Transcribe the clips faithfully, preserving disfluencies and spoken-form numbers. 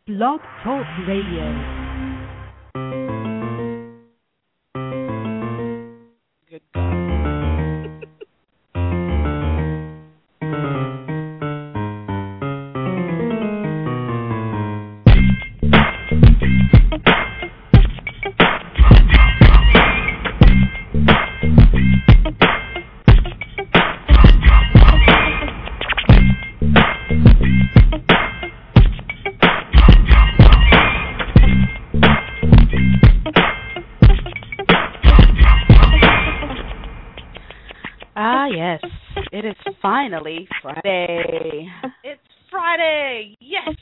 Blog Talk Radio. Good God. Ah, yes. It is finally Friday. It's Friday. Yes.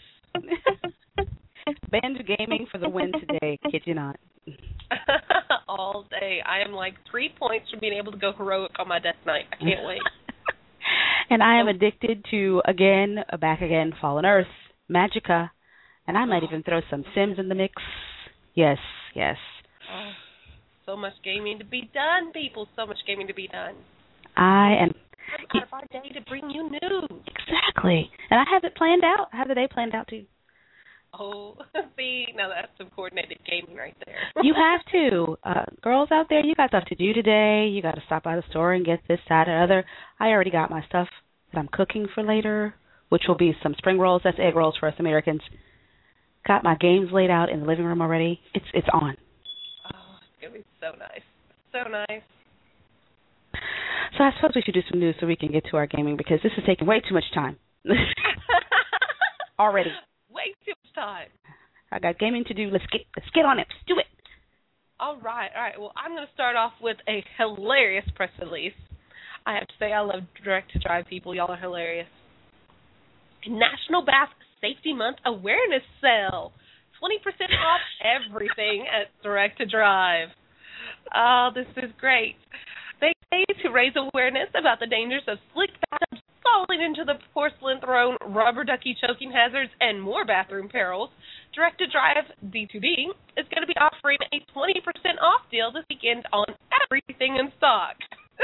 Band gaming for the win today. Kid you not. All day. I am like three points from being able to go heroic on my death night. I can't wait. And I am addicted to, again, Back Again, Fallen Earth, Magicka, and I might even throw some Sims in the mix. Yes, yes. Oh, so much gaming to be done, people. So much gaming to be done. I am I'm out of our day to bring you news. Exactly. And I have it planned out. I have the day planned out, too. Oh, see, now that's some coordinated gaming right there. You have to. Uh, girls out there, you got stuff to do today. You got to stop by the store and get this, that, or other. I already got my stuff that I'm cooking for later, which will be some spring rolls. That's egg rolls for us Americans. Got my games laid out in the living room already. It's it's on. Oh, it's going to be so nice. So nice. So I suppose we should do some news so we can get to our gaming because this is taking way too much time. Already. Way too much time. I got gaming to do. Let's get let's get on it. Let's do it. All right, all right. Well, I'm going to start off with a hilarious press release. I have to say I love direct-to-drive people. Y'all are hilarious. National Bath Safety Month Awareness Sale. twenty percent off everything at Direct-to-Drive. Oh, this is great. They say to raise awareness about the dangers of slick bathtubs falling into the porcelain throne, rubber ducky choking hazards, and more bathroom perils, Direct-to-Drive D two D is going to be offering a twenty percent off deal this weekend on everything in stock.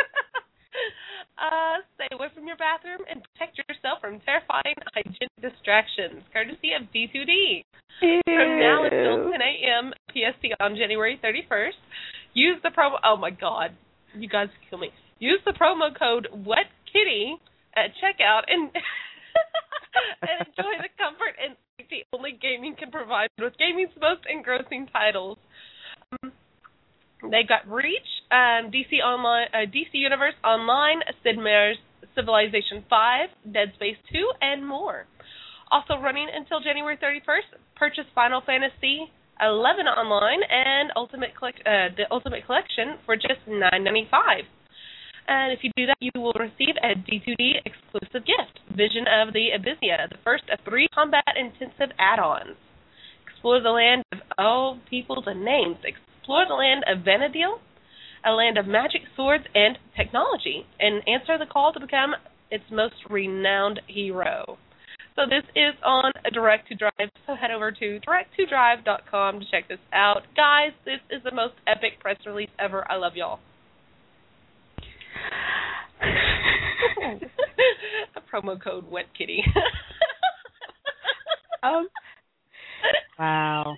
uh, stay away from your bathroom and protect yourself from terrifying hygienic distractions, courtesy of D two D. Ew. From now until ten a.m. P S T on January thirty-first, use the promo. Oh my God, you guys kill me. Use the promo code WetKitty at checkout and and enjoy the comfort and safety only gaming can provide with gaming's most engrossing titles. Um, they got Reach, um, D C Online, uh, D C Universe Online, Sid Meier's Civilization five, Dead Space two, and more. Also running until January thirty-first, purchase Final Fantasy eleven online and Ultimate collect, uh, the Ultimate Collection for just nine ninety-five. And if you do that, you will receive a D two D exclusive gift, Vision of the Abyssea, the first of three combat-intensive add-ons. Explore the land of, oh, people, the names. Explore the land of Vanadil, a land of magic, swords, and technology, and answer the call to become its most renowned hero. So this is on Direct-to-Drive, so head over to direct to drive dot com to check this out. Guys, this is the most epic press release ever. I love y'all. A promo code WetKitty. um. Wow.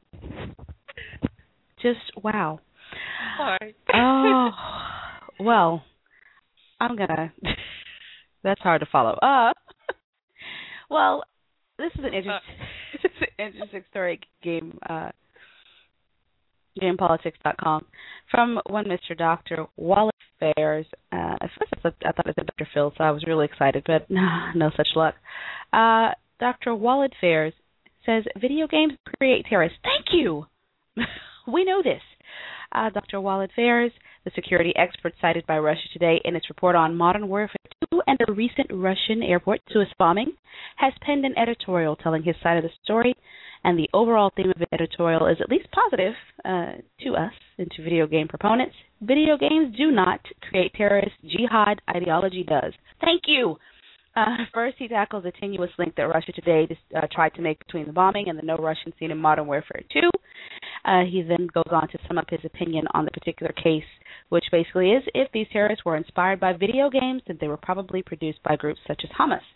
Just wow. Sorry. Oh. Well, I'm gonna. That's hard to follow. Uh. Well, this is an interesting, this is an interesting story. Game. Uh. game politics dot com from one Mister Doctor Wallet Fairs. Uh, at first I thought I thought it was Doctor Phil, so I was really excited, but no, no such luck. Uh, Doctor Wallet Fairs says video games create terrorists. Thank you. We know this. Uh, Doctor Wallet Fairs, the security expert cited by Russia Today in its report on Modern Warfare two and the recent Russian airport Suez bombing, has penned an editorial telling his side of the story. And the overall theme of the editorial is at least positive uh, to us and to video game proponents. Video games do not create terrorist jihad. Ideology does. Thank you. Uh, first, he tackles a tenuous link that Russia Today uh, tried to make between the bombing and the no Russian scene in Modern Warfare two. Uh, he then goes on to sum up his opinion on the particular case, which basically is if these terrorists were inspired by video games, then they were probably produced by groups such as Hamas.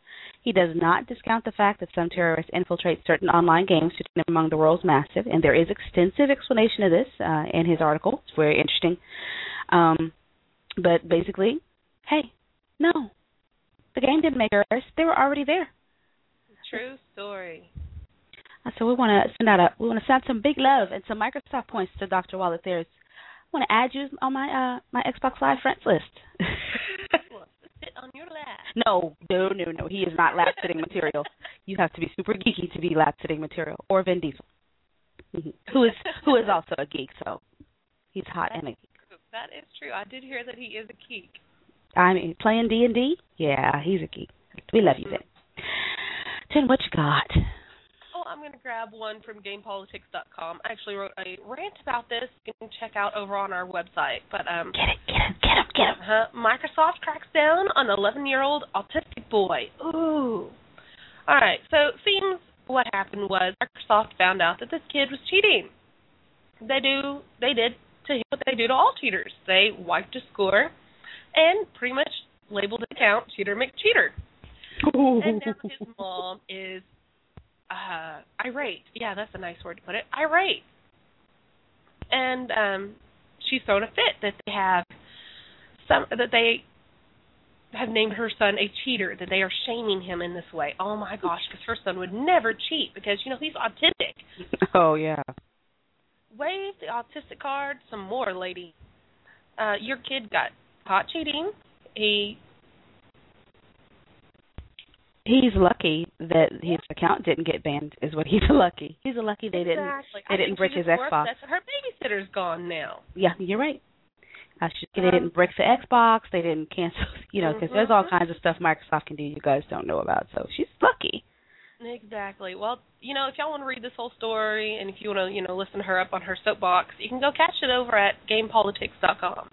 He does not discount the fact that some terrorists infiltrate certain online games to turn them among the world's massive, and there is extensive explanation of this uh, in his article. It's very interesting. Um, but basically, hey, no, the game didn't make terrorists. They were already there. True story. So we want to send out a we want to send some big love and some Microsoft points to Doctor Wallace. There's I want to add you on my uh, my Xbox Live friends list. Sit on your lap. No, no, no, no. He is not lap sitting material. You have to be super geeky to be lap sitting material, or Vin Diesel, who is who is also a geek. So he's hot That's and a geek. true. That is true. I did hear that he is a geek. I mean, playing D and D. Yeah, he's a geek. We love you, Vin. Jen, what you got? Oh, I'm going to grab one from game politics dot com. I actually wrote a rant about this. You can check out over on our website. But um, Get it, get it, get him, get him. Uh, Microsoft cracks down on eleven-year-old autistic boy. Ooh. All right. So it seems what happened was Microsoft found out that this kid was cheating. They do. They did to him what they do to all cheaters. They wiped his score and pretty much labeled the account Cheater McCheater. Ooh. And now his mom is uh, irate. Yeah, that's a nice word to put it. Irate. And um, she's thrown a fit that they have some that they have named her son a cheater, that they are shaming him in this way. Oh my gosh, because her son would never cheat because you know he's autistic. Oh yeah. Wave the autistic card some more, lady. Uh, your kid got caught cheating. He He's lucky that his account didn't get banned. Is what he's lucky. He's a lucky they didn't exactly. they I didn't think brick she his just more Xbox. upset that her babysitter's gone now. Yeah, you're right. I should, Um, they didn't brick the Xbox. They didn't cancel. You know, because mm-hmm. there's all kinds of stuff Microsoft can do you guys don't know about. So she's lucky. Exactly. Well, you know, if y'all want to read this whole story and if you want to, you know, listen to her up on her soapbox, you can go catch it over at game politics dot com.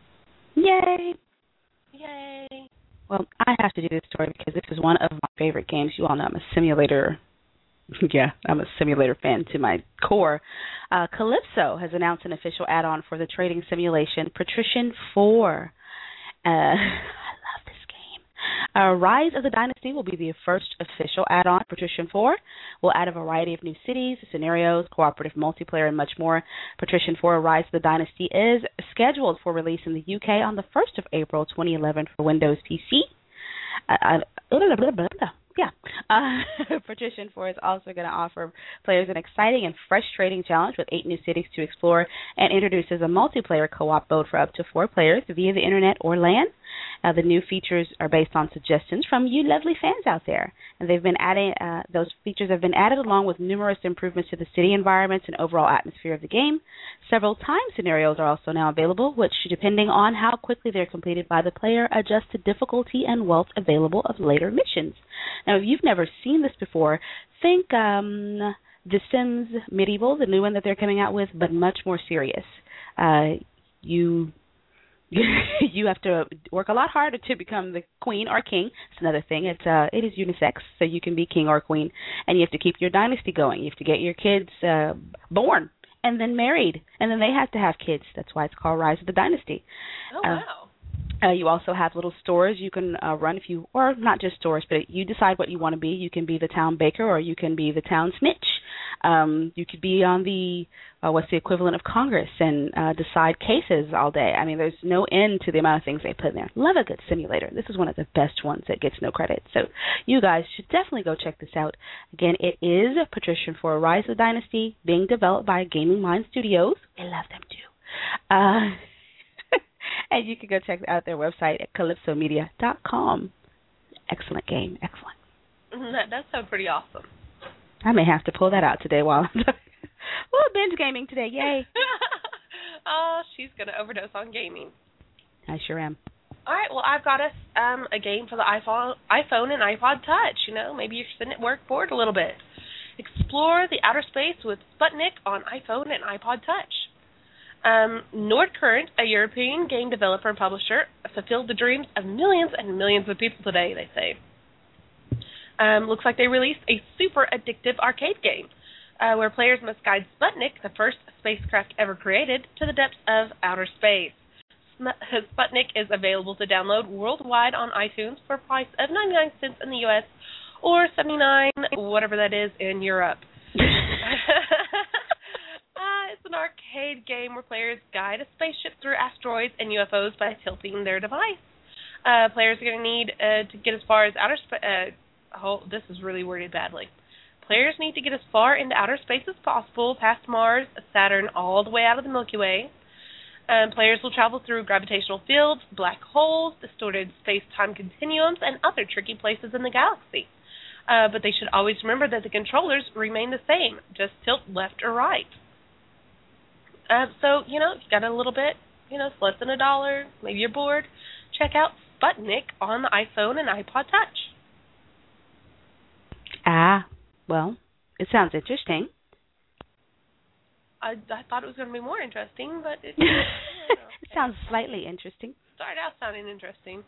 Yay! Yay! Well, I have to do this story because this is one of my favorite games. You all know I'm a simulator. Yeah, I'm a simulator fan to my core. Uh, Calypso has announced an official add-on for the trading simulation, Patrician four. Uh, I love this game. Uh, Rise of the Dynasty will be the first official add-on. Patrician four will add a variety of new cities, scenarios, cooperative multiplayer, and much more. Patrician four Rise of the Dynasty is scheduled for release in the U K on the first of April twenty eleven for Windows P C. Uh, blah, blah, blah, blah. Yeah. Uh, Patrician four is also going to offer players an exciting and fresh trading challenge with eight new cities to explore and introduces a multiplayer co-op mode for up to four players via the internet or LAN. Uh, the new features are based on suggestions from you lovely fans out there, and they've been adding. Uh, those features have been added along with numerous improvements to the city environments and overall atmosphere of the game. Several time scenarios are also now available, which, depending on how quickly they're completed by the player, adjust the difficulty and wealth available of later missions. Now, if you've never seen this before, think um, The Sims Medieval, the new one that they're coming out with, but much more serious. Uh, you you have to work a lot harder to become the queen or king. It's another thing. It's uh, it is unisex, so you can be king or queen, and you have to keep your dynasty going. You have to get your kids uh, born and then married, and then they have to have kids. That's why it's called Rise of the Dynasty. Oh, uh, wow. Uh, you also have little stores you can uh, run if you, or not just stores, but you decide what you want to be. You can be the town baker, or you can be the town snitch. Um, you could be on the, uh, what's the equivalent of Congress and uh, decide cases all day. I mean, there's no end to the amount of things they put in there. Love a good simulator. This is one of the best ones that gets no credit. So you guys should definitely go check this out. Again, it is Patrician four Rise of the Dynasty, being developed by Gaming Mind Studios. I love them too. Uh, and you can go check out their website at calypso media dot com. Excellent game. Excellent. That does sound pretty awesome. I may have to pull that out today while I'm well, binge gaming today. Yay. Oh, she's going to overdose on gaming. I sure am. All right, well, I've got us um, a game for the iPhone, iPhone and iPod Touch. You know, maybe you're sitting at work bored a little bit. Explore the outer space with Sputnik on iPhone and iPod Touch. Um, Nordcurrent, a European game developer and publisher, fulfilled the dreams of millions and millions of people today, they say. Um, looks like they released a super addictive arcade game uh, where players must guide Sputnik, the first spacecraft ever created, to the depths of outer space. Sputnik is available to download worldwide on iTunes for a price of ninety-nine cents in the U S or seventy-nine, whatever that is, in Europe. uh, it's an arcade game where players guide a spaceship through asteroids and U F Os by tilting their device. Uh, players are going to need uh, to get as far as outer space. Uh, oh, this is really worded badly. Players need to get as far into outer space as possible, past Mars, Saturn, all the way out of the Milky Way. Um, players will travel through gravitational fields, black holes, distorted space-time continuums, and other tricky places in the galaxy. Uh, but they should always remember that the controllers remain the same. Just tilt left or right. Uh, so, you know, if you got a little bit, you know, it's less than a dollar, maybe you're bored, check out Sputnik on the iPhone and iPod Touch. Ah, well, it sounds interesting. I, I thought it was going to be more interesting, but it, it sounds slightly interesting. Started out sounding interesting.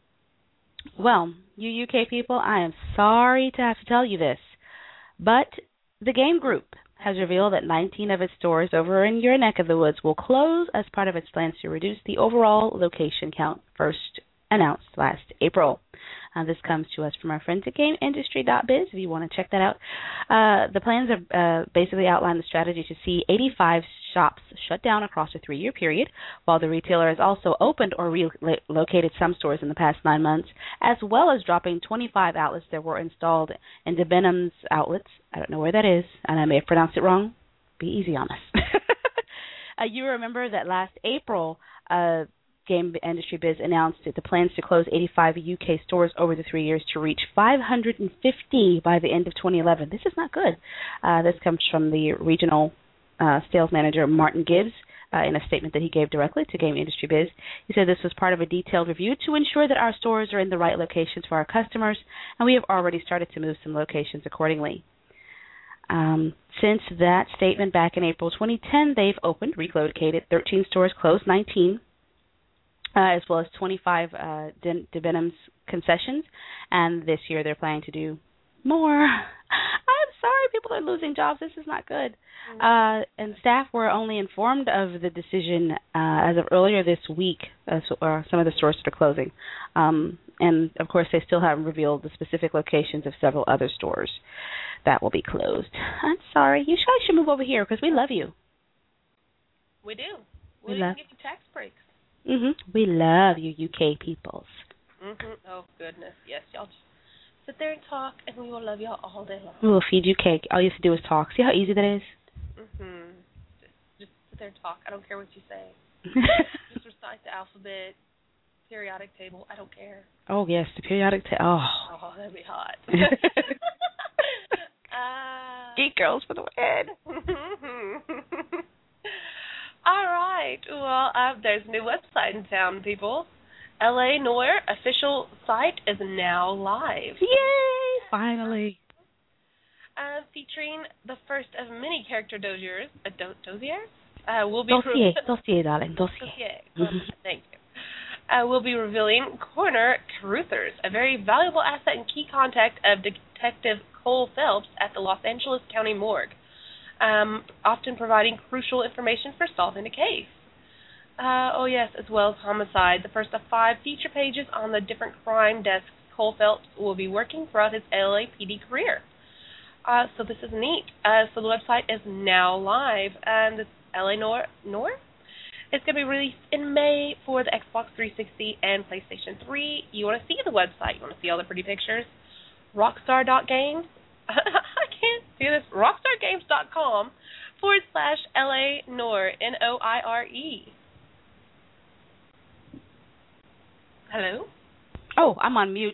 Well, you U K people, I am sorry to have to tell you this, but the Game Group has revealed that nineteen of its stores over in your neck of the woods will close as part of its plans to reduce the overall location count, first announced last April. Uh, this comes to us from our friends at Game Industry dot biz, if you want to check that out. Uh, the plans are uh, basically outline the strategy to see eighty-five shops shut down across a three-year period, while the retailer has also opened or relocated some stores in the past nine months, as well as dropping twenty-five outlets that were installed in Debenhams outlets. I don't know where that is, and I may have pronounced it wrong. Be easy on us. uh, you remember that last April, uh, Game Industry Biz announced the plans to close eighty-five U K stores over the three years to reach five hundred fifty by the end of twenty eleven. This is not good. Uh, this comes from the regional uh, sales manager, Martin Gibbs, uh, in a statement that he gave directly to Game Industry Biz. He said this was part of a detailed review to ensure that our stores are in the right locations for our customers, and we have already started to move some locations accordingly. Um, since that statement back in April twenty ten, they've opened, relocated thirteen stores, closed nineteen. Uh, as well as twenty-five uh, Debenhams concessions, and this year they're planning to do more. I'm sorry, people are losing jobs. This is not good. Uh, and staff were only informed of the decision uh, as of earlier this week, uh, so, uh, some of the stores that are closing. Um, and, of course, they still haven't revealed the specific locations of several other stores that will be closed. I'm sorry. You guys should move over here because we love you. We do. We, we love give you tax breaks. Mhm. We love you, U K peoples. Mhm. Oh goodness, yes, y'all just sit there and talk, and we will love y'all all day long. We will feed you cake. All you have to do is talk. See how easy that is? Mhm. Just, just sit there and talk. I don't care what you say. Just recite the alphabet, periodic table. I don't care. Oh yes, the periodic table. Oh. Oh, that'd be hot. uh, Geek girls for the win. All right. Well, uh, there's a new website in town, people. L A Noire official site is now live. Yay! Finally. Uh, featuring the first of many character dossiers. Uh, do- dossiers? Uh, we'll be dossier, re- dossier, darling, dossier. dossier. Mm-hmm. Thank you. Uh, we'll be revealing Coroner Caruthers, a very valuable asset and key contact of Detective Cole Phelps at the Los Angeles County Morgue. Um, often providing crucial information for solving a case. Uh, oh, yes, as well as homicide. The first of five feature pages on the different crime desks Cole Phelps will be working throughout his L A P D career. Uh, so this is neat. Uh, so the website is now live, and it's L A Noire. Noire? It's going to be released in May for the Xbox three sixty and PlayStation three. You want to see the website. You want to see all the pretty pictures. Rockstar dot games. I can't do this. Rockstargames.com forward slash L A Noire, N O I R E. Hello? Oh, I'm on mute.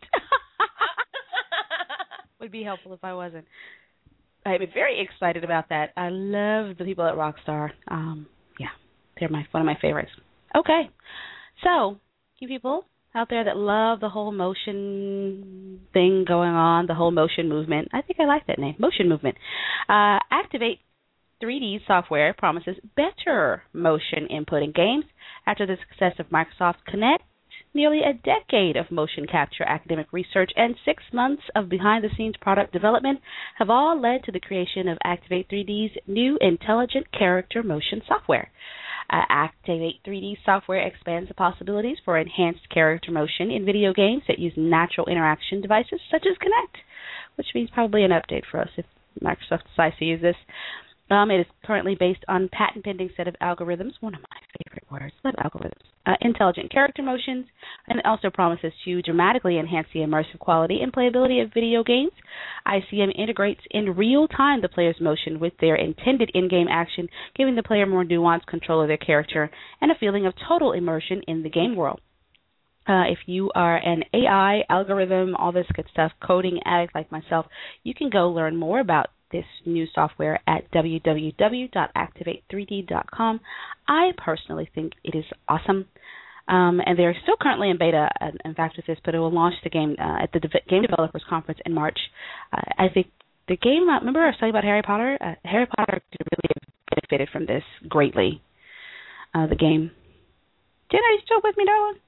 Would be helpful if I wasn't. I'm very excited about that. I love the people at Rockstar. Um, yeah, they're my one of my favorites. Okay, so you people out there that love the whole motion thing going on, the whole motion movement. I think I like that name, motion movement. Uh, Activate three D software promises better motion input in games after the success of Microsoft Kinect. Nearly a decade of motion capture academic research and six months of behind-the-scenes product development have all led to the creation of Activate three D's new intelligent character motion software. Uh, Activate three D software expands the possibilities for enhanced character motion in video games that use natural interaction devices such as Kinect. which means probably an update for us if Microsoft decides to use this. Um, it is currently based on patent-pending set of algorithms, one of my favorite words, love algorithms, uh, intelligent character motions, and it also promises to dramatically enhance the immersive quality and playability of video games. I C M integrates in real time the player's motion with their intended in-game action, giving the player more nuanced control of their character and a feeling of total immersion in the game world. Uh, if you are an A I, algorithm, all this good stuff, coding addict like myself, you can go learn more about this new software at w w w dot activate three d dot com. I personally think it is awesome, um, and they're still currently in beta, uh, in fact, with this, but it will launch the game uh, at the De- Game Developers Conference in March. Uh, I think the game, uh, remember I was telling you about Harry Potter? Uh, Harry Potter really benefited from this greatly, uh, the game. Jen, are you still with me, darling?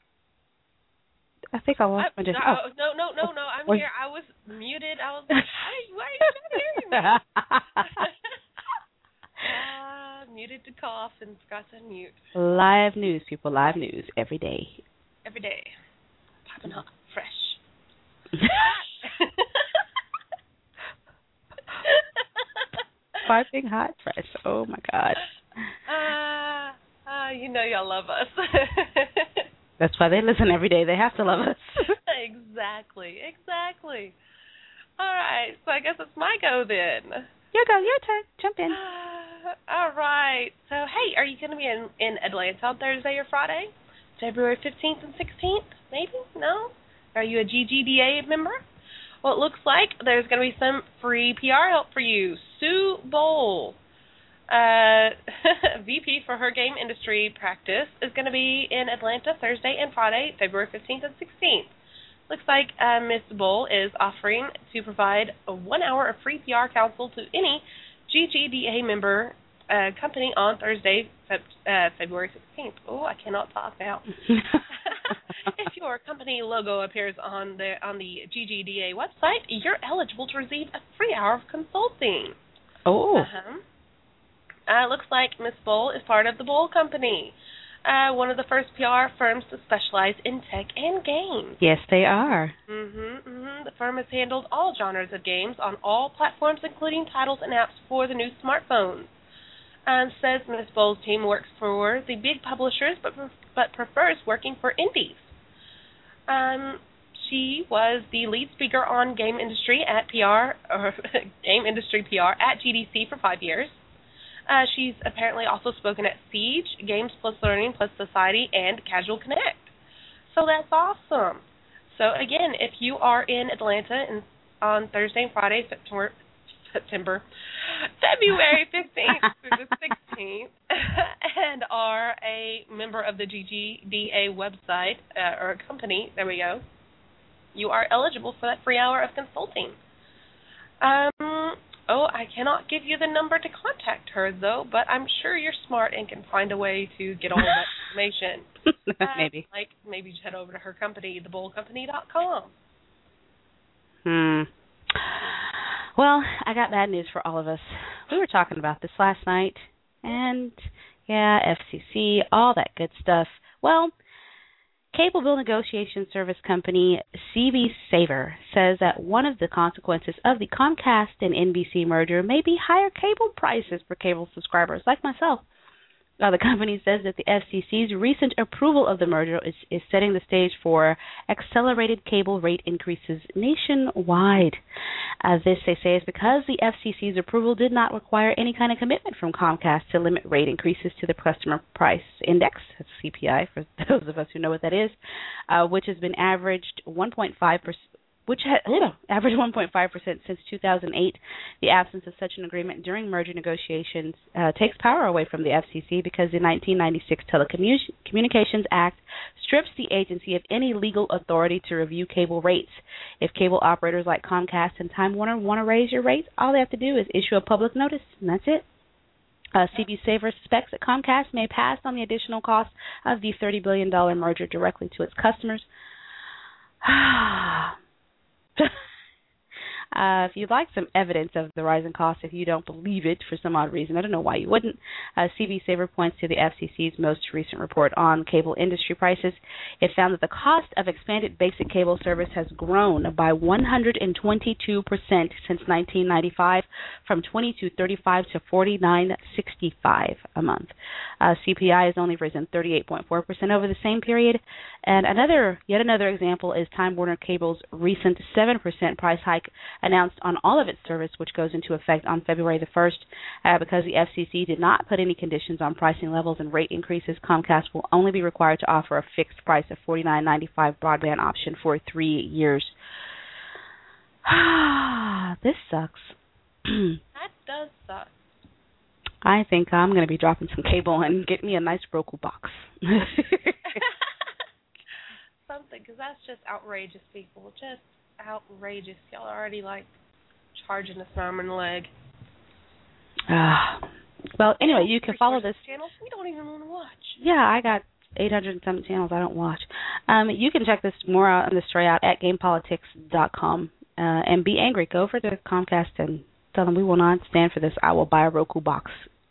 I think I lost I, my... no, oh. no, no, no, no, I'm Wait. here. I was muted. I was like, why, why are you not hearing me? uh, muted to cough and forgot to unmute. Live news, people. Live news every day. Every day. Popping hot, fresh. Piping hot, fresh. Oh, my God. Uh, uh, you know y'all love us. That's why they listen every day. They have to love us. Exactly, exactly. All right, so I guess it's my go then. Your go, your turn. Jump in. Uh, all right. So, hey, are you going to be in, in Atlanta on Thursday or Friday? February fifteenth and sixteenth? Maybe? No? Are you a G G D A member? Well, it looks like there's going to be some free P R help for you. Sue Bowl, uh, V P for her game industry practice, is going to be in Atlanta Thursday and Friday, February fifteenth and sixteenth. Looks like uh, Miz Bull is offering to provide a one hour of free P R counsel to any G G D A member uh, company on Thursday, Feb- uh, February sixteenth. Oh, I cannot talk now. If your company logo appears on the on the G G D A website, you're eligible to receive a free hour of consulting. Oh. Uh-huh. Uh, looks like Miss Bull is part of the Bull Company, uh, one of the first P R firms to specialize in tech and games. Yes, they are. Mm-hmm, mm-hmm. The firm has handled all genres of games on all platforms, including titles and apps for the new smartphones. And says Miss Bull's team works for the big publishers, but but prefers working for indies. Um, she was the lead speaker on game industry at P R or game industry P R at G D C for five years. Uh, she's apparently also spoken at Siege, Games Plus Learning Plus Society, and Casual Connect. So that's awesome. So again, if you are in Atlanta and on Thursday and Friday, September, September, February fifteenth through the sixteenth, and are a member of the G G D A website uh, or a company, there we go, you are eligible for that free hour of consulting. Um. Oh, I cannot give you the number to contact her, though, but I'm sure you're smart and can find a way to get all that information. Uh, maybe. Like, maybe just head over to her company, the bull company dot com. Hmm. Well, I got bad news for all of us. We were talking about this last night, and, yeah, F C C, all that good stuff. Well, cable bill negotiation service company C B Saver says that one of the consequences of the Comcast and N B C merger may be higher cable prices for cable subscribers like myself. Uh, the company says that the F C C's recent approval of the merger is, is setting the stage for accelerated cable rate increases nationwide. Uh, this, they say, is because the F C C's approval did not require any kind of commitment from Comcast to limit rate increases to the customer price index, that's C P I for those of us who know what that is, uh, which has been averaged one point five percent. Which had you know, averaged one point five percent since two thousand eight. The absence of such an agreement during merger negotiations uh, takes power away from the F C C because the nineteen ninety-six Telecommunications Act strips the agency of any legal authority to review cable rates. If cable operators like Comcast and Time Warner want to raise your rates, all they have to do is issue a public notice, and that's it. Uh, C B Saver suspects that Comcast may pass on the additional cost of the thirty billion dollars merger directly to its customers. Uh, if you'd like some evidence of the rising costs, if you don't believe it for some odd reason, I don't know why you wouldn't, uh, C B Saver points to the F C C's most recent report on cable industry prices. It found that the cost of expanded basic cable service has grown by one hundred twenty-two percent since nineteen ninety-five, from twenty-two thirty-five to forty-nine sixty-five a month. Uh, C P I has only risen thirty-eight point four percent over the same period. And another, yet another example is Time Warner Cable's recent seven percent price hike announced on all of its service, which goes into effect on February the first. Uh, because the F C C did not put any conditions on pricing levels and rate increases, Comcast will only be required to offer a fixed price of forty-nine ninety-five broadband option for three years. This sucks. That does suck. I think I'm going to be dropping some cable and get me a nice Roku box. Something, because that's just outrageous, people. Just outrageous. Y'all are already, like, charging us an arm and a leg. Uh, well, anyway, you can follow this. Channels we don't even want to watch. Yeah, I got eight hundred and something channels I don't watch. Um, you can check this more out on the story out at game politics dot com uh, and be angry. Go over to Comcast and tell them we will not stand for this. I will buy a Roku box.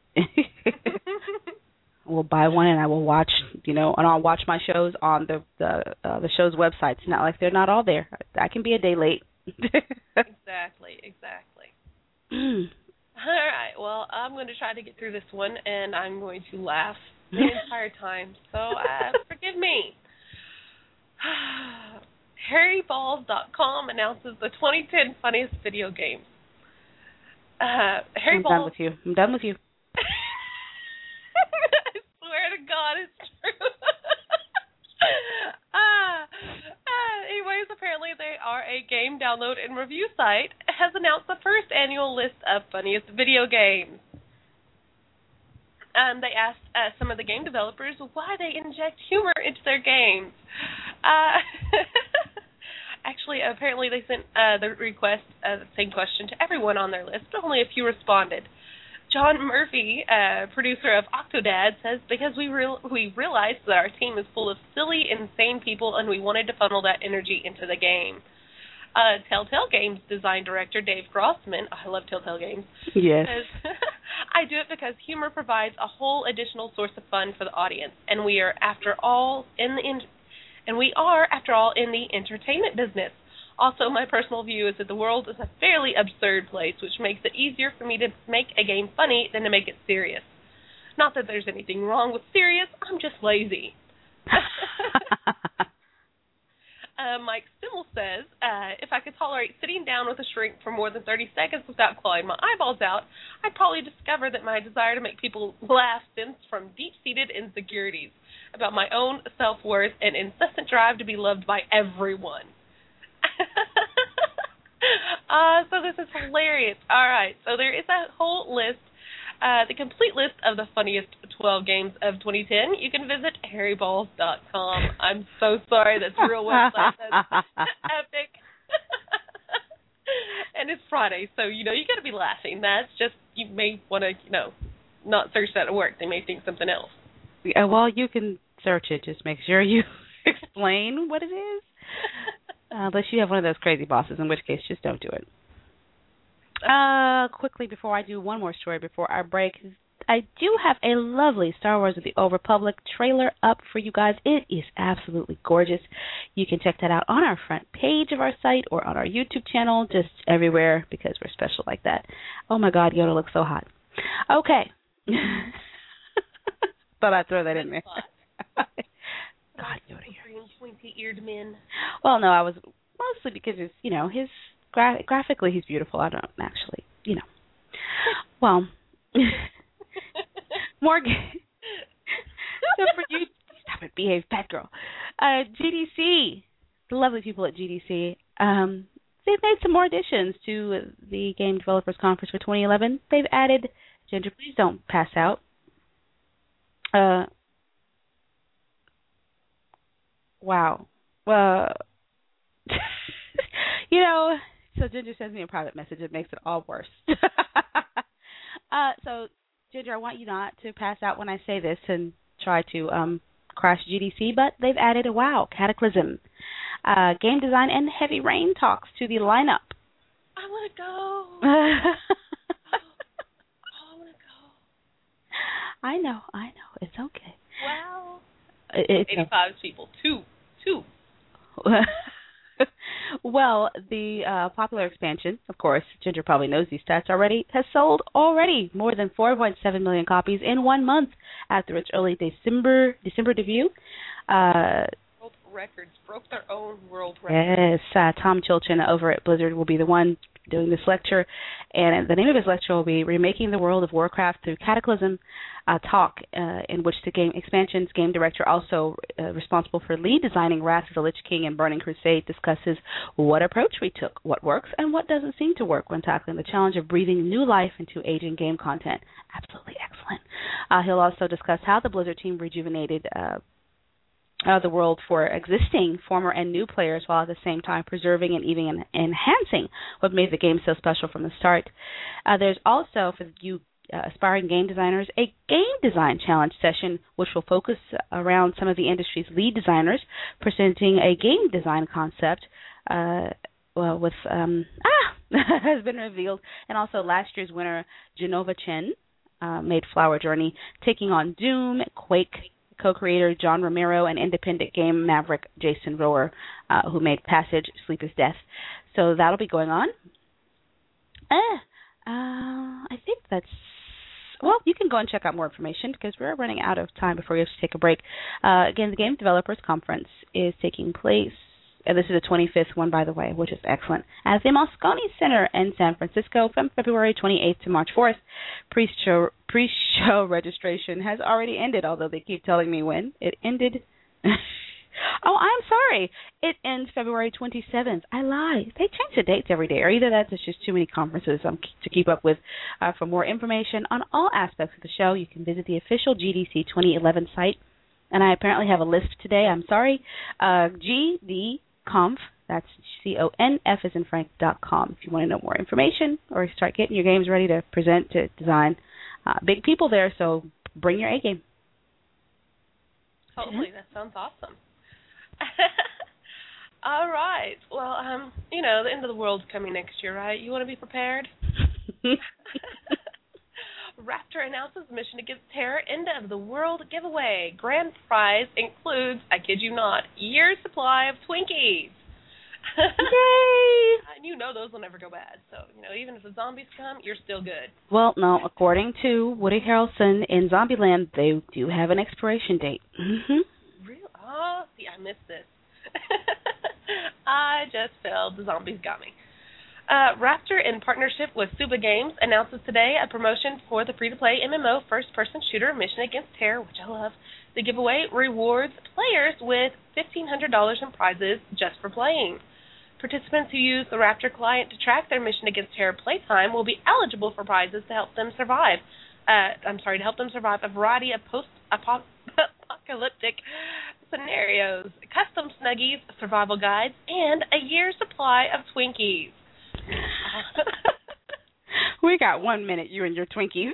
I will buy one and I will watch, you know, and I'll watch my shows on the the uh, the show's website. It's not like they're not all there. I can be a day late. Exactly, exactly. All right, well, I'm going to try to get through this one, and I'm going to laugh the entire time, so uh, forgive me. Harry Balls dot com announces the twenty ten funniest video games. Uh, Harry I'm Balls. done with you. I'm done with you. I swear to God, it's true. uh, uh, anyways, apparently they are a game download and review site, has announced the first annual list of funniest video games. Um, they asked uh, some of the game developers why they inject humor into their games. Uh, actually, apparently they sent uh, the request, uh, the same question to everyone on their list, but only a few responded. John Murphy, uh, producer of Octodad, says, because we real- we realized that our team is full of silly, insane people, and we wanted to funnel that energy into the game. Uh, Telltale Games design director Dave Grossman, I love Telltale Games, yes. says, I do it because humor provides a whole additional source of fun for the audience, and we are, after all, in the in- and we are, after all, in the entertainment business. Also, my personal view is that the world is a fairly absurd place, which makes it easier for me to make a game funny than to make it serious. Not that there's anything wrong with serious, I'm just lazy. uh, Mike Stimmel says, uh, if I could tolerate sitting down with a shrink for more than thirty seconds without clawing my eyeballs out, I'd probably discover that my desire to make people laugh stems from deep-seated insecurities about my own self-worth and incessant drive to be loved by everyone. uh, so this is hilarious. All right, so there is a whole list, uh, the complete list of the funniest twelve games of twenty ten. You can visit harry balls dot com. I'm so sorry, that's a real website. That's epic. And it's Friday, so, you know, you got to be laughing. That's just, you may want to, you know, not search that at work. They may think something else. Yeah, well, you can search it. Just make sure you explain what it is. Uh, unless you have one of those crazy bosses, in which case just don't do it. Uh, quickly, before I do one more story before our break, I do have a lovely Star Wars of the Old Republic trailer up for you guys. It is absolutely gorgeous. You can check that out on our front page of our site or on our YouTube channel, just everywhere, because we're special like that. Oh, my God, Yoda looks so hot. Okay. Thought I'd throw that in there. God, Yoda, green, pointy-eared men. Well, no, I was mostly because it's, you know, his gra- graphically he's beautiful. I don't actually, you know. Well, Morgan. So for you, stop it, behave, bad girl. Uh, G D C, the lovely people at G D C, um, they've made some more additions to the Game Developers Conference for twenty eleven. They've added, Ginger, please don't pass out. Uh. Wow. Well, you know, so Ginger sends me a private message. It makes it all worse. uh, so, Ginger, I want you not to pass out when I say this and try to um, crash G D C, but they've added a WoW, Cataclysm, uh, game design, and Heavy Rain talks to the lineup. I want to go. oh, I want to go. I know, I know. It's okay. Wow. It, it's eighty-five okay. People. Two. Two. Well, the uh, popular expansion, of course, Ginger probably knows these stats already, has sold already more than four point seven million copies in one month after its early December December debut. Uh, world records, broke their own world records. Yes, uh, Tom Chilton over at Blizzard will be the one doing this lecture, and the name of his lecture will be Remaking the World of Warcraft Through Cataclysm, a talk uh, in which the game expansion's game director, also uh, responsible for lead designing Wrath of the Lich King and Burning Crusade, discusses what approach we took, what works, and what doesn't seem to work when tackling the challenge of breathing new life into aging game content. Absolutely excellent. Uh, he'll also discuss how the Blizzard team rejuvenated uh, Uh, the world for existing, former, and new players, while at the same time preserving and even en- enhancing what made the game so special from the start. Uh, there's also, for you uh, aspiring game designers, a game design challenge session, which will focus around some of the industry's lead designers presenting a game design concept. Uh, well, with um, ah has been revealed, and also last year's winner Genova Chen uh, made Flower Journey, taking on Doom, Quake co-creator John Romero, and independent game maverick Jason Rohr, uh, who made Passage, Sleep is Death. So that'll be going on. Eh, uh, I think that's... Well, you can go and check out more information because we're running out of time before we have to take a break. Uh, again, the Game Developers Conference is taking place, and this is the twenty-fifth one, by the way, which is excellent, at the Moscone Center in San Francisco from February twenty-eighth to March fourth. Pre-show, pre-show registration has already ended, although they keep telling me when. It ended... oh, I'm sorry. It ends February twenty-seventh. I lie. They change the dates every day, or either that's just too many conferences um, to keep up with. Uh, for more information on all aspects of the show, you can visit the official G D C twenty eleven site. And I apparently have a list today. I'm sorry. Uh, G D Conf, that's C O N F as in Frank dot com, if you want to know more information or start getting your games ready to present, to design. Uh, big people there, so bring your A game. Totally, that sounds awesome. All right. Well, um, you know, the end of the world's coming next year, right? You want to be prepared? Raptor announces Mission Against Terror End of the World giveaway. Grand prize includes, I kid you not, year's supply of Twinkies. Yay! And you know those will never go bad. So, you know, even if the zombies come, you're still good. Well, no, according to Woody Harrelson in Zombieland, they do have an expiration date. Mm-hmm. Really? Oh, see, I missed this. I just failed. The zombies got me. Uh, Raptor, in partnership with Suba Games, announces today a promotion for the free-to-play M M O first-person shooter Mission Against Terror, which I love. The giveaway rewards players with fifteen hundred dollars in prizes just for playing. Participants who use the Raptor client to track their Mission Against Terror playtime will be eligible for prizes to help them survive. Uh, I'm sorry, to help them survive a variety of post-apocalyptic scenarios, custom Snuggies, survival guides, and a year's supply of Twinkies. We got one minute, you and your Twinkies.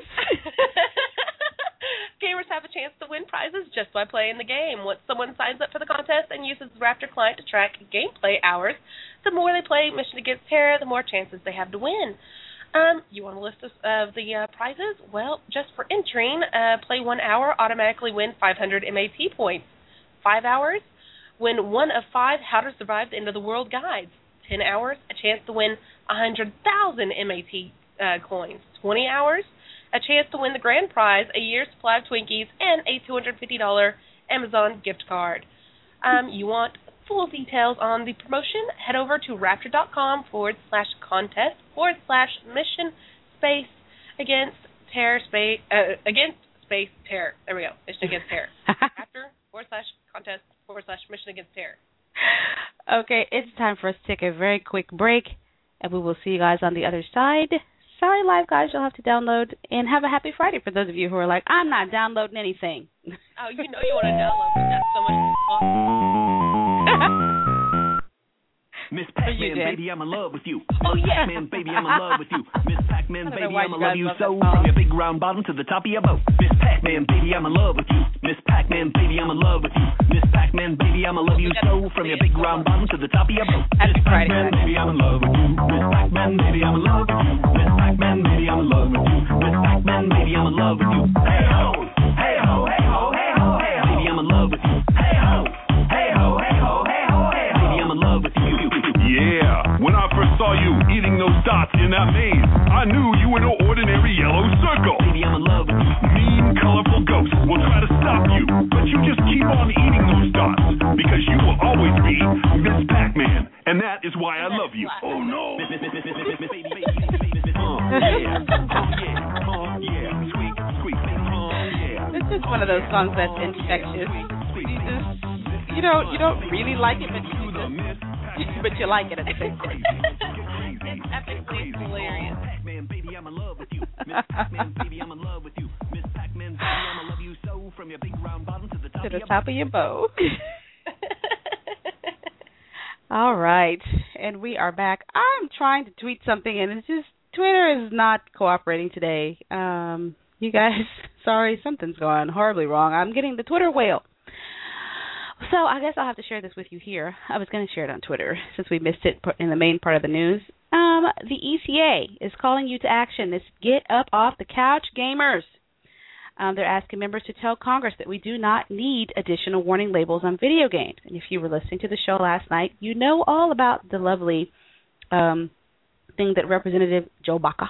Gamers have a chance to win prizes just by playing the game. Once someone signs up for the contest and uses the Raptor client to track gameplay hours, the more they play Mission Against Terror, the more chances they have to win. Um, you want a list of, of the uh, prizes? Well, just for entering, uh, play one hour, automatically win five hundred M A T points. Five hours, win one of five How to Survive the End of the World guides. Ten hours, a chance to win one hundred thousand M A T uh, coins. Twenty hours, a chance to win the grand prize, a year's supply of Twinkies, and a two hundred fifty dollars Amazon gift card. Um, you want full details on the promotion? Head over to raptor.com forward slash contest forward slash mission space against terror space uh, against space terror. There we go. Mission against terror. Raptor forward slash contest forward slash mission against terror. Okay, it's time for us to take a very quick break, and we will see you guys on the other side. Sorry, live guys, you'll have to download, and have a happy Friday for those of you who are like, I'm not downloading anything. Oh, you know you want to download. That's so much Miss Pac-Man, baby, I'm in love with you. Oh, yeah. Pac-Man, baby, I'm in love with you. Miss Pac-Man, baby, I'm in love with you so. From your big round bottom to the top of your boat. Miss Pac-Man, baby, I'm in love with you. Miss Pac-Man, baby, I'm in love with you. Miss Pac-Man, baby, I'm in love with you so. From your big round bottom to the top of your boat. Miss Pac-Man, baby, I'm in love with you. Miss Pac-Man, baby, I'm in love with you. Miss Pac-Man, baby, I'm in love with you. Miss Pac-Man, baby, I'm in love with you. Hey ho, hey ho, hey ho, hey ho, hey ho. Baby, I'm in love with you. Hey ho, hey ho, hey ho, hey ho, hey ho. Baby, I'm in love with you. Yeah, when I first saw you eating those dots in that maze, I knew you were no ordinary yellow circle. Baby, I'm in love with you. Mean, colorful ghosts will try to stop you, but you just keep on eating those dots because you will always be Miss Pac-Man, and that is why I love you. Oh no. Miss, Miss, Miss, Miss, Miss, Miss, baby, baby, baby, baby, Miss, oh yeah, oh yeah, oh yeah, squeak, squeak, baby, oh yeah. This is one of those songs that's infectious. You just, you don't, you don't really like it, but you just, but you like it at the same time. It's epically hilarious. Pac-Man, baby, I'm in love with you. Miss Pac-Man, baby, I'm in love with you. Miss Pac-Man, baby, I'm in love with you so. From your big round bottom to the top to the of your top of your bow. All right, and we are back. I'm trying to tweet something, and it's just Twitter is not cooperating today. Um, you guys, sorry, something's gone horribly wrong. I'm getting the Twitter whale. So I guess I'll have to share this with you here. I was going to share it on Twitter since we missed it in the main part of the news. Um, the E C A is calling you to action. It's Get Up Off the Couch Gamers. Um, they're asking members to tell Congress that we do not need additional warning labels on video games. And if you were listening to the show last night, you know all about the lovely um, thing that Representative Joe Baca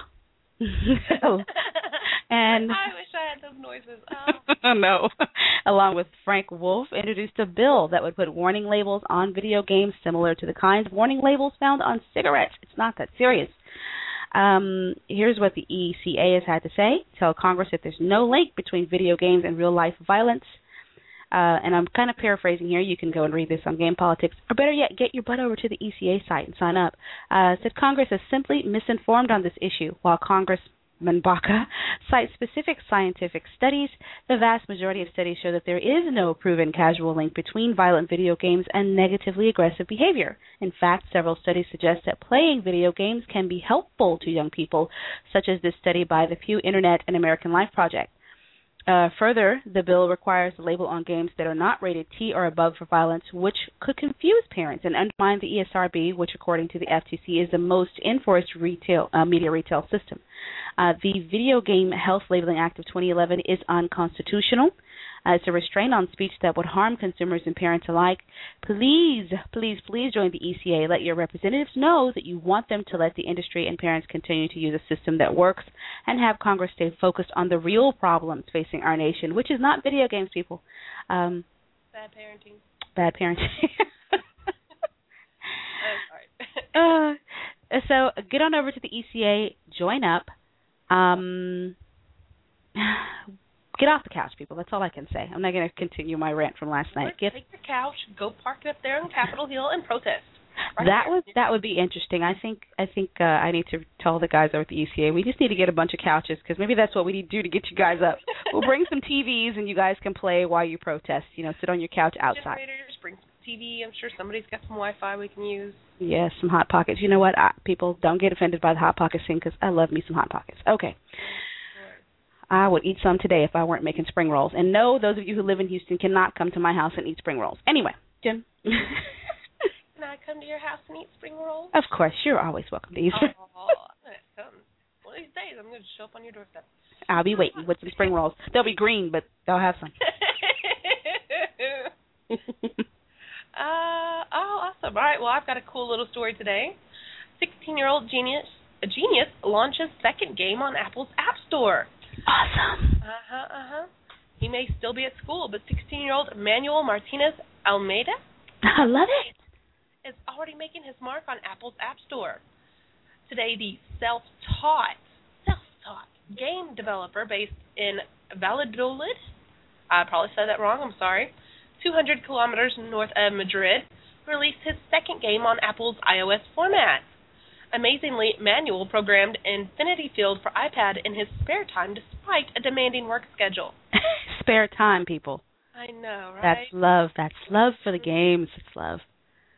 and I wish I had those noises. Oh. no, along with Frank Wolf, introduced a bill that would put warning labels on video games similar to the kinds of warning labels found on cigarettes. It's not that serious. Um, here's what the E C A has had to say. Tell Congress that there's no link between video games and real-life violence. Uh, and I'm kind of paraphrasing here. You can go and read this on Game Politics. Or better yet, get your butt over to the E C A site and sign up. Uh, it said Congress is simply misinformed on this issue. While Congressman Baca cites specific scientific studies, the vast majority of studies show that there is no proven causal link between violent video games and negatively aggressive behavior. In fact, several studies suggest that playing video games can be helpful to young people, such as this study by the Pew Internet and American Life Project. Uh, further, the bill requires the label on games that are not rated T or above for violence, which could confuse parents and undermine the E S R B, which, according to the F T C, is the most enforced retail uh, media retail system. Uh, the Video Game Health Labeling Act of twenty eleven is unconstitutional. Uh, it's a restraint on speech that would harm consumers and parents alike. Please, please, please join the E C A. Let your representatives know that you want them to let the industry and parents continue to use a system that works, and have Congress stay focused on the real problems facing our nation, which is not video games, people. Um, bad parenting. Bad parenting. I'm sorry. uh, so get on over to the E C A, join up. Um, get off the couch, people. That's all I can say. I'm not going to continue my rant from last night. Get, take your couch, go park it up there on Capitol Hill, and protest. Right that there. would that would be interesting. I think I think uh, I need to tell the guys over at the E C A we just need to get a bunch of couches, because maybe that's what we need to do to get you guys up. We'll bring some T Vs and you guys can play while you protest. You know, sit on your couch outside. Generators, bring some T V. I'm sure somebody's got some Wi-Fi we can use. Yes, some Hot Pockets. You know what? I, people, don't get offended by the Hot Pockets thing, because I love me some Hot Pockets. Okay. I would eat some today if I weren't making spring rolls. And no, those of you who live in Houston cannot come to my house and eat spring rolls. Anyway, Jim. Can I come to your house and eat spring rolls? Of course. You're always welcome to eat. Oh, I'm going to come. One of these days, I'm going to show up on your doorstep. I'll be waiting with some spring rolls. They'll be green, but they'll have some. uh, oh, awesome. All right, well, I've got a cool little story today. sixteen-year-old genius, a genius launches second game on Apple's App Store. Awesome. Uh-huh, uh-huh. He may still be at school, but sixteen-year-old Manuel Martinez Almeida I love it. is already making his mark on Apple's App Store. Today, the self-taught, self-taught game developer based in Valladolid, I probably said that wrong, I'm sorry, two hundred kilometers north of Madrid, released his second game on Apple's iOS format. Amazingly, Manuel programmed Infinity Field for iPad in his spare time despite a demanding work schedule. Spare time, people. I know, right? That's love. That's love for the games. It's love.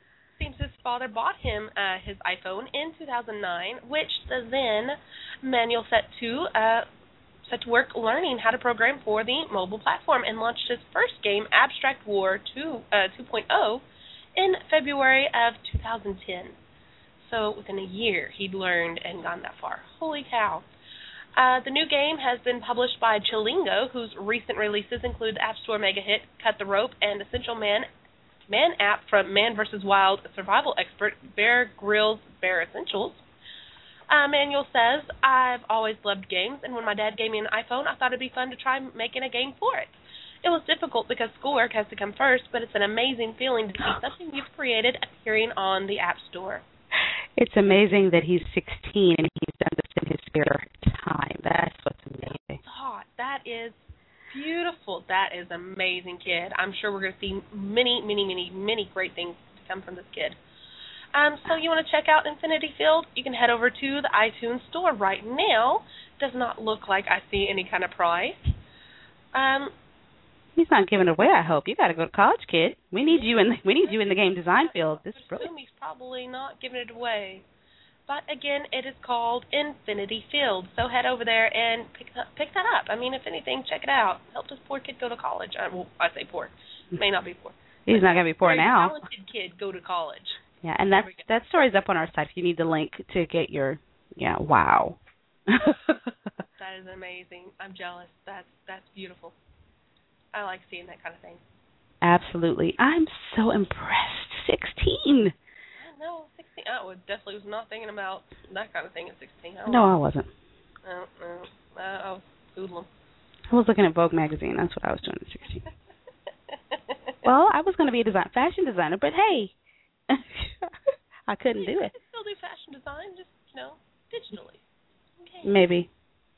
claims his father bought him uh, his iPhone in two thousand nine, which the then Manuel set to uh, set to work learning how to program for the mobile platform and launched his first game, Abstract War two, uh, two point oh, in February of two thousand ten. So within a year, he'd learned and gone that far. Holy cow. Uh, the new game has been published by Chilingo, whose recent releases include the App Store mega hit Cut the Rope and Essential Man Man app from Man versus. Wild survival expert Bear Grylls Bear Essentials. Uh, Manuel says, I've always loved games, and when my dad gave me an iPhone, I thought it'd be fun to try making a game for it. It was difficult because schoolwork has to come first, but it's an amazing feeling to see something you've created appearing on the App Store. It's amazing that he's sixteen and he's done this in his spare time. That's what's amazing. Oh, that is beautiful. That is amazing, kid. I'm sure we're going to see many, many, many, many great things to come from this kid. Um, so you want to check out Infinity Field? You can head over to the iTunes store right now. Does not look like I see any kind of price. Um, He's not giving it away, I hope. You got to go to college, kid. We need you in the, we need you in the game design field. This is brilliant. He's probably not giving it away. But again, it is called Infinity Field. So head over there and pick that, pick that up. I mean, if anything, check it out. Help this poor kid go to college. I, well, I say poor. May not be poor. He's not going to be poor now. Talented kid go to college. Yeah, and that that story's up on our site if you need the link to get your, yeah, wow. That is amazing. I'm jealous. That's that's beautiful. I like seeing that kind of thing. Absolutely. I'm so impressed. sixteen. I know, sixteen. I would definitely was not thinking about that kind of thing at sixteen. I no, I wasn't. No, no. Uh, I was doodling. I was looking at Vogue magazine. That's what I was doing at sixteen. Well, I was going to be a design, fashion designer, but hey, I couldn't yeah, do it. You can still do fashion design, just, you know, digitally. Okay. Maybe.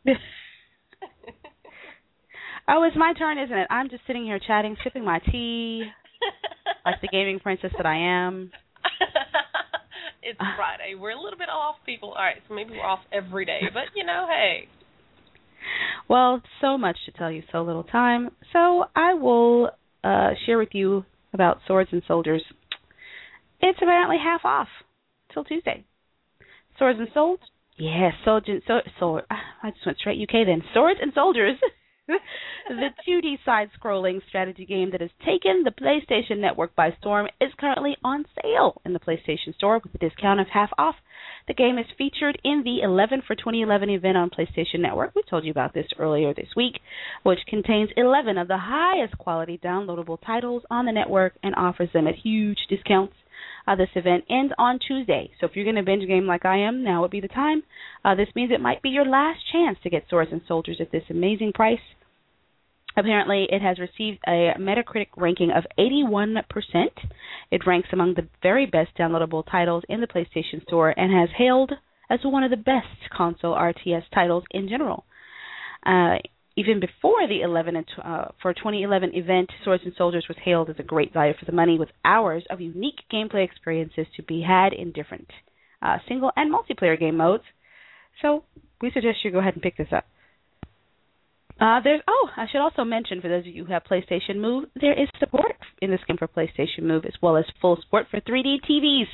Oh, it's my turn, isn't it? I'm just sitting here chatting, sipping my tea, like the gaming princess that I am. It's Friday. We're a little bit off, people. All right, so maybe we're off every day, but, you know, hey. Well, so much to tell you, so little time. So I will uh, share with you about Swords and Soldiers. It's apparently half off till Tuesday. Swords and Soldiers? Yes, yeah, Swords and so, so, I just went straight U K then. Swords and Soldiers. The two D side-scrolling strategy game that has taken the PlayStation Network by storm is currently on sale in the PlayStation Store with a discount of half off. The game is featured in the eleven for twenty eleven event on PlayStation Network. We told you about this earlier this week, which contains eleven of the highest quality downloadable titles on the network and offers them at huge discounts. Uh, this event ends on Tuesday, so if you're going to binge game like I am, now would be the time. Uh, this means it might be your last chance to get Swords and Soldiers at this amazing price. Apparently, it has received a Metacritic ranking of eighty-one percent. It ranks among the very best downloadable titles in the PlayStation Store and has hailed as one of the best console R T S titles in general. Uh, even before the eleven and uh, for twenty eleven event, Swords and Soldiers was hailed as a great value for the money with hours of unique gameplay experiences to be had in different uh, single and multiplayer game modes. So we suggest you go ahead and pick this up. Uh, there's oh, I should also mention for those of you who have PlayStation Move, there is support in this game for PlayStation Move as well as full support for three D T Vs.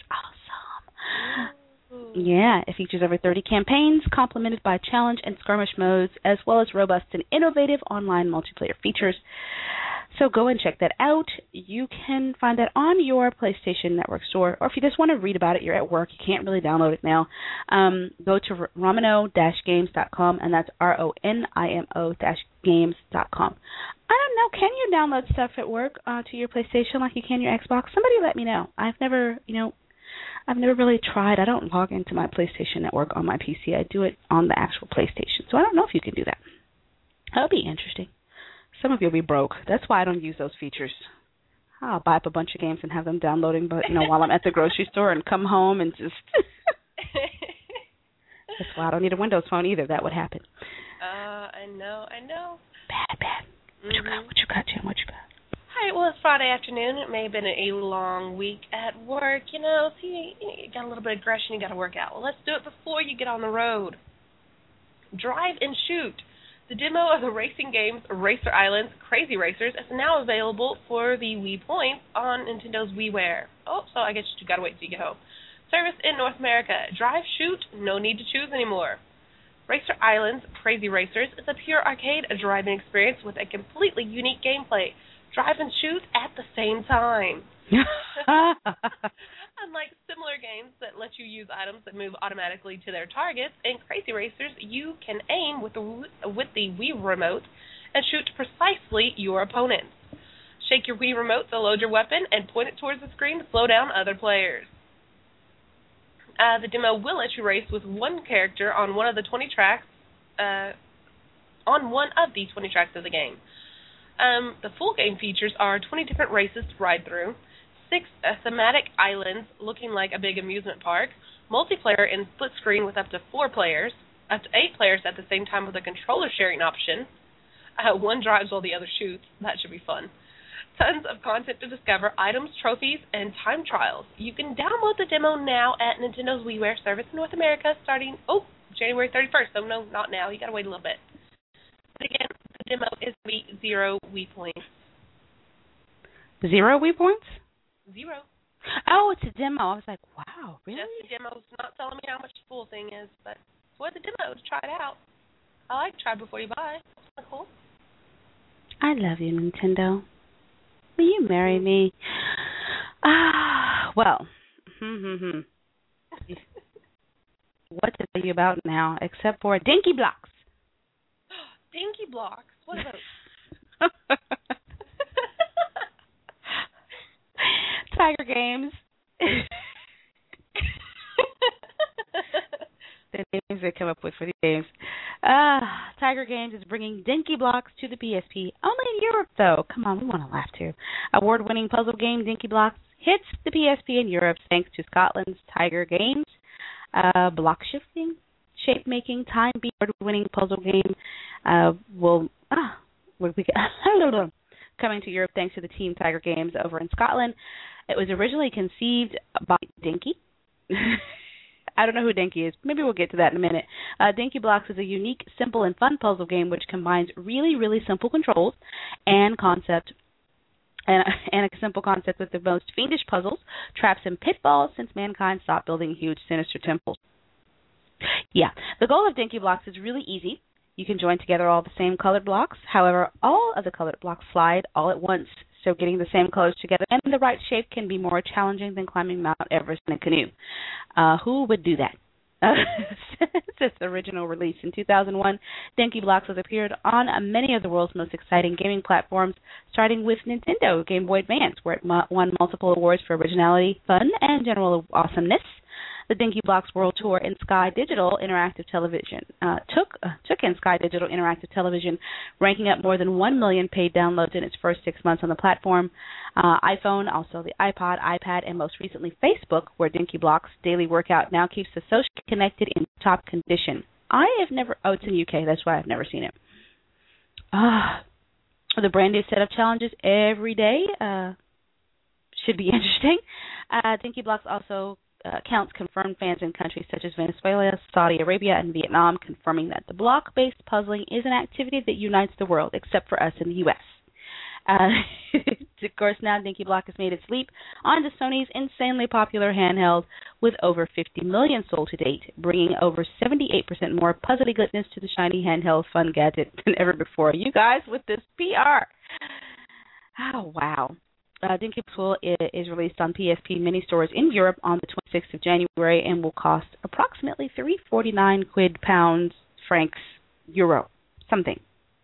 Awesome. Yeah, it features over thirty campaigns complemented by challenge and skirmish modes as well as robust and innovative online multiplayer features. So go and check that out. You can find that on your PlayStation Network store, or if you just want to read about it, you're at work, you can't really download it now, um, go to romano dash games dot com, and that's R O N I M O dash games dot com. I don't know, can you download stuff at work uh, to your PlayStation like you can your Xbox? Somebody let me know. I've never, you know, I've never really tried. I don't log into my PlayStation Network on my P C. I do it on the actual PlayStation, so I don't know if you can do that. That would be interesting. Some of you will be broke. That's why I don't use those features. I'll buy up a bunch of games and have them downloading, but you know, while I'm at the grocery store and come home and just. That's why I don't need a Windows phone either. That would happen. Uh, I know, I know. Bad, bad. What mm-hmm. you got? What you got, Jim? What you got? All right. Well, it's Friday afternoon. It may have been a long week at work. You know, see, you got a little bit of aggression you got to work out. Well, let's do it before you get on the road. Drive and Shoot. The demo of the racing games Racer Islands Crazy Racers is now available for the Wii Points on Nintendo's WiiWare. Oh, so I guess you gotta wait till you get home. Service in North America. Drive, shoot, no need to choose anymore. Racer Islands Crazy Racers is a pure arcade driving experience with a completely unique gameplay. Drive and shoot at the same time. Unlike similar games that let you use items that move automatically to their targets, in Crazy Racers you can aim with the, with the Wii Remote and shoot precisely your opponents. Shake your Wii Remote to load your weapon and point it towards the screen to slow down other players. Uh, the demo will let you race with one character on one of the twenty tracks, uh, on one of the twenty tracks of the game. Um, the full game features are twenty different races to ride through, six uh, thematic islands looking like a big amusement park, multiplayer in split screen with up to four players, up to eight players at the same time with a controller sharing option. Uh, one drives while the other shoots. That should be fun. Tons of content to discover, items, trophies, and time trials. You can download the demo now at Nintendo's WiiWare service in North America starting, oh, January thirty-first. So no, not now. You got to wait a little bit. But again, the demo is be zero Wii points. Zero Wii points? Zero. Oh, it's a demo. I was like, wow, really? Just the demo. It's not telling me how much the full thing is, but it's for the demo to try it out. I like try before you buy. That's kind of cool. I love you, Nintendo. Will you marry me? Ah, well. What to tell you about now, except for Dinky Blocks. Dinky Blocks? What are those? Tiger Games. The names they come up with for these games. Uh, Tiger Games is bringing Dinky Blocks to the P S P. Only in Europe, though. Come on, we want to laugh, too. Award-winning puzzle game Dinky Blocks hits the P S P in Europe thanks to Scotland's Tiger Games. Uh, block shifting, shape-making, time-beat, award-winning puzzle game uh, will... Ah, what we get? Coming to Europe thanks to the team Tiger Games over in Scotland. It was originally conceived by Dinky. I don't know who Dinky is. Maybe we'll get to that in a minute. Uh, Dinky Blocks is a unique, simple, and fun puzzle game which combines really, really simple controls and concept and, and a simple concept with the most fiendish puzzles, traps, and pitfalls since mankind stopped building huge, sinister temples. Yeah, the goal of Dinky Blocks is really easy. You can join together all the same colored blocks. However, all of the colored blocks slide all at once, so getting the same colors together and the right shape can be more challenging than climbing Mount Everest in a canoe. Uh, who would do that? Uh, since its original release in two thousand one, Dinky Blocks has appeared on many of the world's most exciting gaming platforms, starting with Nintendo Game Boy Advance, where it won multiple awards for originality, fun, and general awesomeness. The Dinky Blocks World Tour in Sky Digital Interactive Television uh, took uh, took in Sky Digital Interactive Television, ranking up more than one million paid downloads in its first six months on the platform. Uh, iPhone, also the iPod, iPad, and most recently Facebook, where Dinky Blocks Daily Workout now keeps the social connected in top condition. I have never. Oh, it's in the U K. That's why I've never seen it. Ah, uh, the brand new set of challenges every day uh, should be interesting. Uh, Dinky Blocks also Uh, counts confirmed fans in countries such as Venezuela, Saudi Arabia, and Vietnam, confirming that the block-based puzzling is an activity that unites the world, except for us in the U S Uh, of course, now Dinky Block has made its leap onto Sony's insanely popular handheld, with over fifty million sold to date, bringing over seventy-eight percent more puzzly goodness to the shiny handheld fun gadget than ever before. You guys with this P R. Oh, wow. Uh, Dinky Blocks is released on P S P mini stores in Europe on the twenty-sixth of January and will cost approximately three forty-nine quid, pounds, francs, euro, something.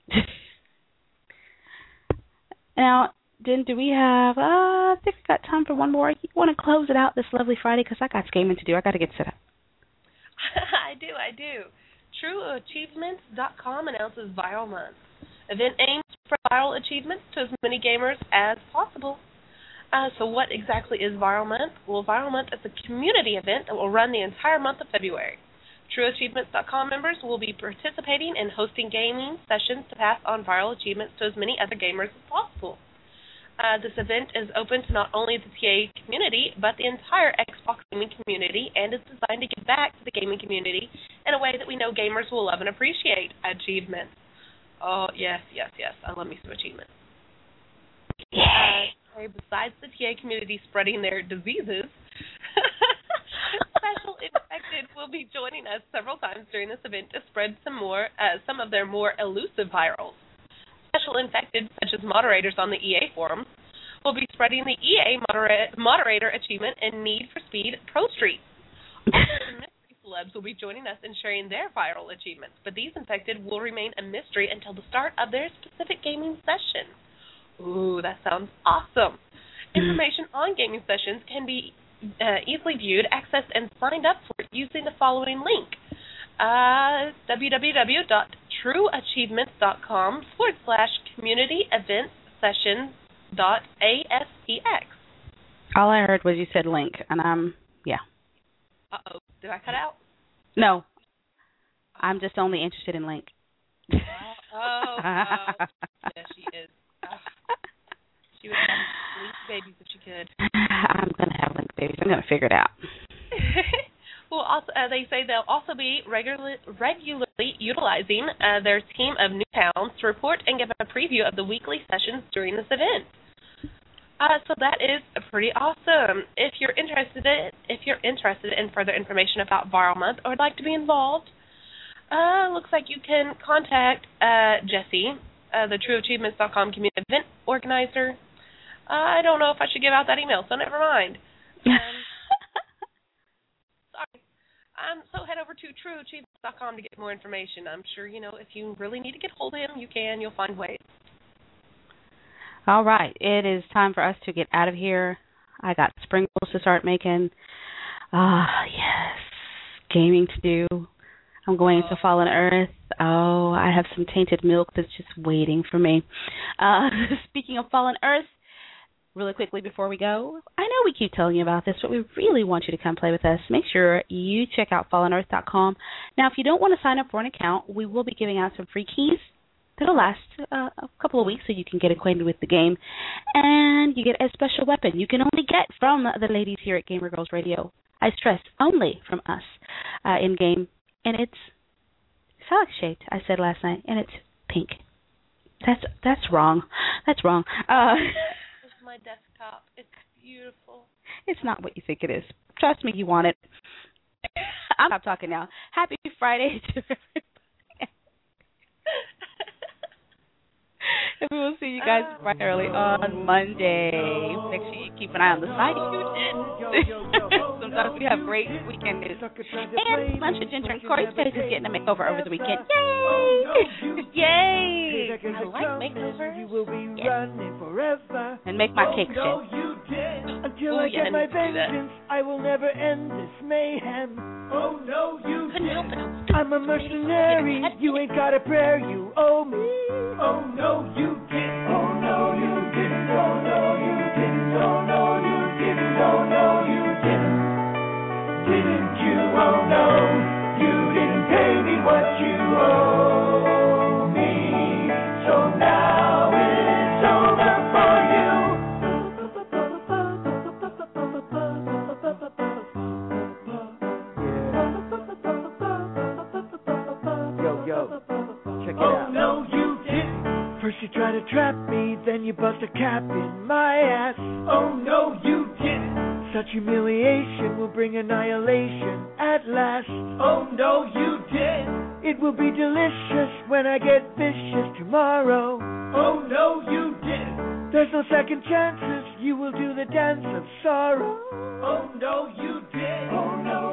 Now, Jen, do we have? Uh, I think we got time for one more. You want to close it out this lovely Friday because I got gaming to do. I got to get set up. I do, I do. True Achievements dot com announces Viral Month. Event aims for viral achievements to as many gamers as possible. Uh, so what exactly is Viral Month? Well, Viral Month is a community event that will run the entire month of February. True Achievements dot com members will be participating in hosting gaming sessions to pass on viral achievements to as many other gamers as possible. Uh, this event is open to not only the T A community, but the entire Xbox gaming community, and is designed to give back to the gaming community in a way that we know gamers will love and appreciate: achievements. Oh, yes, yes, yes. I love me some achievements. Yay. Uh, besides the T A community spreading their diseases, Special Infected will be joining us several times during this event to spread some more, uh, some of their more elusive virals. Special Infected, such as moderators on the E A forums, will be spreading the E A modera- moderator achievement and Need for Speed Pro Street. Also, the mystery celebs will be joining us and sharing their viral achievements, but these infected will remain a mystery until the start of their specific gaming session. Ooh, that sounds awesome. Information on gaming sessions can be uh, easily viewed, accessed, and signed up for using the following link. Uh, www.trueachievements.com forward slash community events sessions dot astx. All I heard was you said link, and I'm, yeah. Uh-oh, did I cut out? No. I'm just only interested in link. Oh, oh, oh. Yeah, she is. Oh. She would have link babies if she could. I'm going to have link babies. I'm going to figure it out. Well, also, uh, they say they'll also be regularly, regularly utilizing uh, their team of Newtowns to report and give a preview of the weekly sessions during this event. Uh, so that is pretty awesome. If you're interested in, if you're interested in further information about Viral Month or would like to be involved, uh, looks like you can contact uh, Jessie, uh, the True Achievements dot com community event organizer. Uh, I don't know if I should give out that email, so never mind. Um, sorry. Um, so head over to True Achievements dot com to get more information. I'm sure, you know, if you really need to get hold of him, you can. You'll find ways. All right. It is time for us to get out of here. I got sprinkles to start making. Ah, yes. Gaming to do. I'm going to Fallen Earth. Oh, I have some tainted milk that's just waiting for me. Uh, speaking of Fallen Earth, really quickly before we go, I know we keep telling you about this, but we really want you to come play with us. Make sure you check out fallen earth dot com. Now, if you don't want to sign up for an account, we will be giving out some free keys that'll last uh, a couple of weeks so you can get acquainted with the game. And you get a special weapon you can only get from the ladies here at Gamer Girls Radio. I stress, only from us uh, in-game. And it's phallic-shaped, I said last night, and it's pink. That's that's wrong. That's wrong. Uh, This is my desktop. It's beautiful. It's not what you think it is. Trust me, you want it. I'm not talking now. Happy Friday to everybody. And we will see you guys bright early on Monday. Make sure you keep an eye on the site. Sometimes we have great weekend news. And Lunch with Ginger and Corey's place is getting a makeover over the weekend. Yay! Yay! I like makeovers. Yes. And make my cake shit. Until Ooh, I yeah, get I my need to do that. vengeance, I will never end this mayhem. Oh no, you Couldn't help it. didn't. I'm a mercenary. You ain't got a prayer, you owe me. Oh no, you didn't. Oh no, you didn't. Oh no, you didn't. Oh no, you didn't. Oh no, you didn't. Didn't you? Oh no, you didn't pay me what you owe me. So now it's over for you. Yo, yo, check it out. Oh no, you didn't. First you try to trap me, then you bust a cap in my ass. Oh no, you didn't. Such humiliation will bring annihilation at last. Oh no, you didn't. It will be delicious when I get vicious tomorrow. Oh no, you didn't. There's no second chances, you will do the dance of sorrow. Oh no, you didn't. Oh no,